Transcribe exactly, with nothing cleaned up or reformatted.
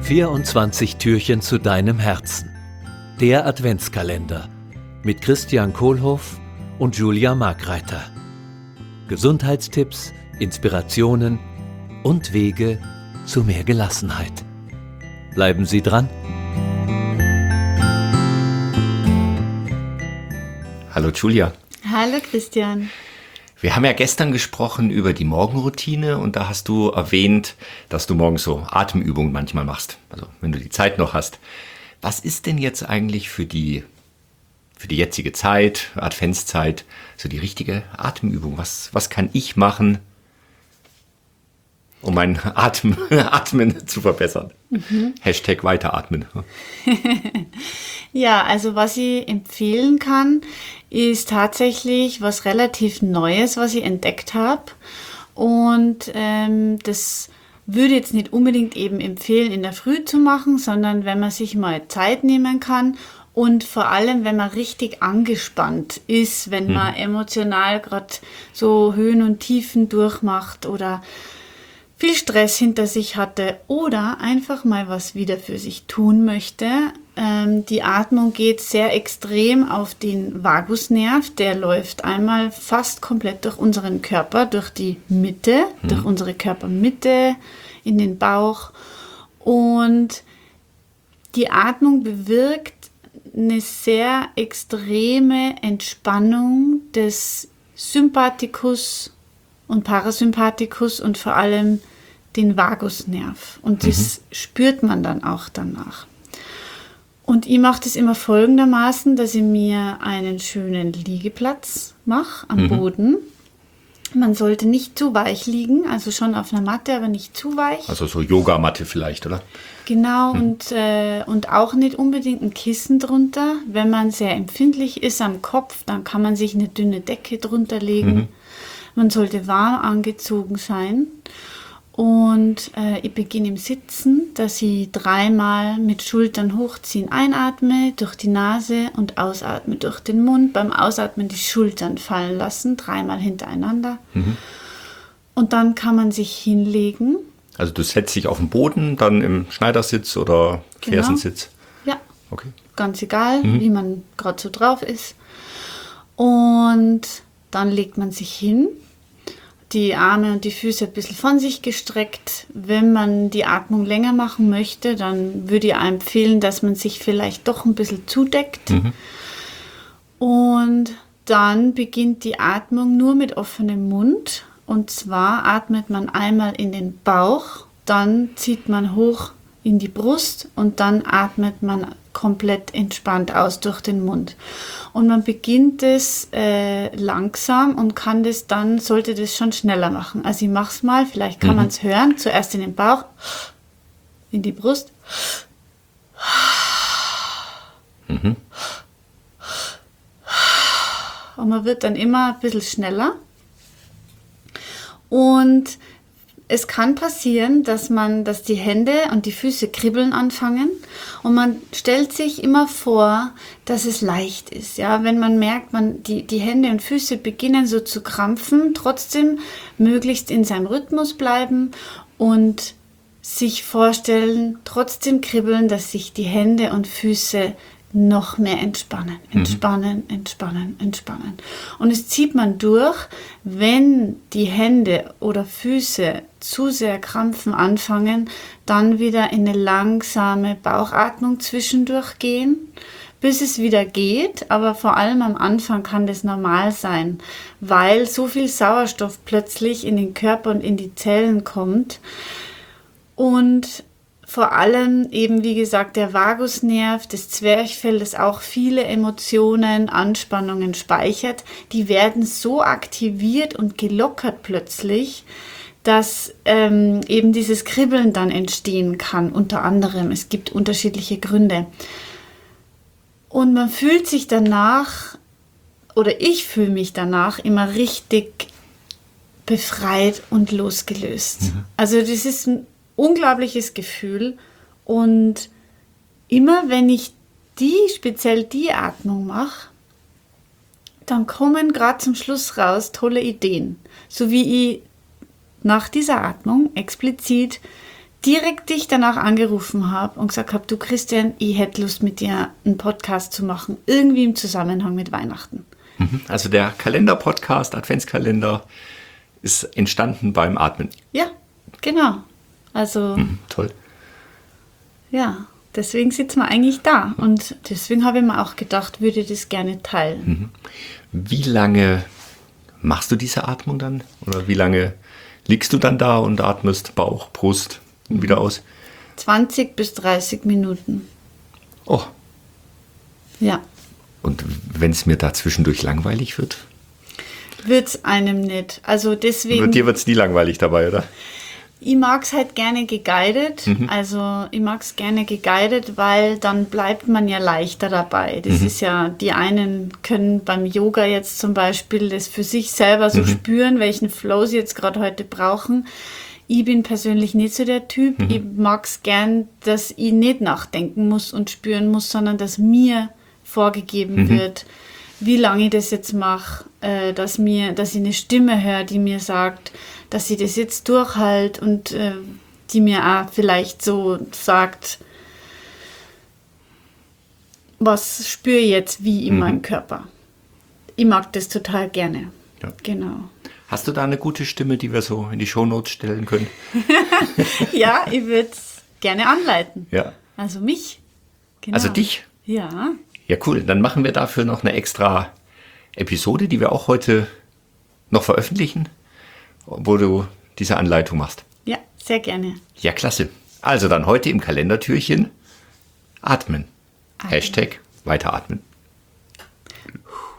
vierundzwanzig Türchen zu deinem Herzen. Der Adventskalender mit Christian Kohlhoff und Julia Markreiter. Gesundheitstipps, Inspirationen und Wege zu mehr Gelassenheit. Bleiben Sie dran. Hallo Julia. Hallo Christian. Wir haben ja gestern gesprochen über die Morgenroutine und da hast du erwähnt, dass du morgens so Atemübungen manchmal machst, also wenn du die Zeit noch hast. Was ist denn jetzt eigentlich für die, für die jetzige Zeit, Adventszeit, so die richtige Atemübung? Was, was kann ich machen, um mein Atem, Atmen zu verbessern? Mhm. Hashtag weiteratmen. Ja, also was ich empfehlen kann, ist tatsächlich was relativ Neues, was ich entdeckt habe. Und ähm, das würde jetzt nicht unbedingt eben empfehlen, in der Früh zu machen, sondern wenn man sich mal Zeit nehmen kann und vor allem, wenn man richtig angespannt ist, wenn mhm. man emotional gerade so Höhen und Tiefen durchmacht oder viel Stress hinter sich hatte oder einfach mal was wieder für sich tun möchte. Ähm, die Atmung geht sehr extrem auf den Vagusnerv. Der läuft einmal fast komplett durch unseren Körper, durch die Mitte, mhm. durch unsere Körpermitte, in den Bauch. Und die Atmung bewirkt eine sehr extreme Entspannung des Sympathikus und Parasympathikus und vor allem den Vagusnerv. Und das mhm. spürt man dann auch danach. Und ich mache das immer folgendermaßen, dass ich mir einen schönen Liegeplatz mache am mhm. Boden. Man sollte nicht zu weich liegen, also schon auf einer Matte, aber nicht zu weich. Also so Yogamatte vielleicht, oder? Genau, mhm. und, äh, und auch nicht unbedingt ein Kissen drunter. Wenn man sehr empfindlich ist am Kopf, dann kann man sich eine dünne Decke drunter legen. Mhm. Man sollte warm angezogen sein. Und äh, ich beginne im Sitzen, dass ich dreimal mit Schultern hochziehen einatme durch die Nase und ausatme durch den Mund. Beim Ausatmen die Schultern fallen lassen, dreimal hintereinander. Mhm. Und dann kann man sich hinlegen. Also du setzt dich auf den Boden, dann im Schneidersitz oder Fersensitz? Genau. Ja, okay. Ganz egal, mhm. wie man gerade so drauf ist. Und dann legt man sich hin. Die Arme und die Füße ein bisschen von sich gestreckt. Wenn man die Atmung länger machen möchte, dann würde ich empfehlen, dass man sich vielleicht doch ein bisschen zudeckt. Mhm. Und dann beginnt die Atmung nur mit offenem Mund. Und zwar atmet man einmal in den Bauch, dann zieht man hoch in die Brust und dann atmet man komplett entspannt aus durch den Mund. Und man beginnt es äh, langsam und kann das dann, sollte das schon schneller machen. Also ich mache es mal, vielleicht kann mhm. man es hören. Zuerst in den Bauch, in die Brust. Mhm. Und man wird dann immer ein bisschen schneller. Und es kann passieren, dass man, dass die Hände und die Füße kribbeln anfangen und man stellt sich immer vor, dass es leicht ist. Ja, wenn man merkt, man, die, die Hände und Füße beginnen so zu krampfen, trotzdem möglichst in seinem Rhythmus bleiben und sich vorstellen, trotzdem kribbeln, dass sich die Hände und Füße noch mehr entspannen, entspannen, mhm. entspannen, entspannen. Und es zieht man durch, wenn die Hände oder Füße zu sehr krampfen anfangen, dann wieder in eine langsame Bauchatmung zwischendurch gehen, bis es wieder geht. Aber vor allem am Anfang kann das normal sein, weil so viel Sauerstoff plötzlich in den Körper und in die Zellen kommt. Und vor allem eben, wie gesagt, der Vagusnerv, das Zwerchfell, das auch viele Emotionen, Anspannungen speichert, die werden so aktiviert und gelockert plötzlich, dass ähm, eben dieses Kribbeln dann entstehen kann, unter anderem. Es gibt unterschiedliche Gründe. Und man fühlt sich danach, oder ich fühle mich danach immer richtig befreit und losgelöst. Mhm. Also das ist ein unglaubliches Gefühl und immer wenn ich die, speziell die Atmung mache, dann kommen gerade zum Schluss raus tolle Ideen. So wie ich nach dieser Atmung explizit direkt dich danach angerufen habe und gesagt habe, du Christian, ich hätte Lust mit dir einen Podcast zu machen, irgendwie im Zusammenhang mit Weihnachten. Also der Kalender-Podcast, Adventskalender, ist entstanden beim Atmen. Ja, genau. Also, Mhm, toll. ja, deswegen sitzen wir eigentlich da. Und deswegen habe ich mir auch gedacht, würde das gerne teilen. Wie lange machst du diese Atmung dann? Oder wie lange liegst du dann da und atmest Bauch, Brust und wieder aus? zwanzig bis dreißig Minuten. Oh, Ja. und wenn es mir da zwischendurch langweilig wird? Wird es einem nicht. Also deswegen, Dir wird es nie langweilig dabei, oder? ich mag es halt gerne geguided. Also ich mag es gerne geguided, weil dann bleibt man ja leichter dabei. Das ist ja, die einen können beim Yoga jetzt zum Beispiel das für sich selber so spüren, welchen Flow sie jetzt gerade heute brauchen. Ich bin persönlich nicht so der Typ. Ich mag es gern, dass ich nicht nachdenken muss und spüren muss, sondern dass mir vorgegeben wird, wie lange ich das jetzt mache, äh, dass mir, dass ich eine Stimme höre, die mir sagt, dass ich das jetzt durchhalte und äh, die mir auch vielleicht so sagt, was spüre ich jetzt wie in meinem Körper. Ich mag das total gerne. Ja. Genau. Hast du da eine gute Stimme, die wir so in die Shownotes stellen können? Ja, ich würde es gerne anleiten. Ja. Also mich. Genau. Also dich? Ja. Ja, cool. Dann machen wir dafür noch eine extra Episode, die wir auch heute noch veröffentlichen, wo du diese Anleitung machst. Ja, sehr gerne. Ja, klasse. Also dann heute im Kalendertürchen atmen. Atmen. Hashtag weiteratmen.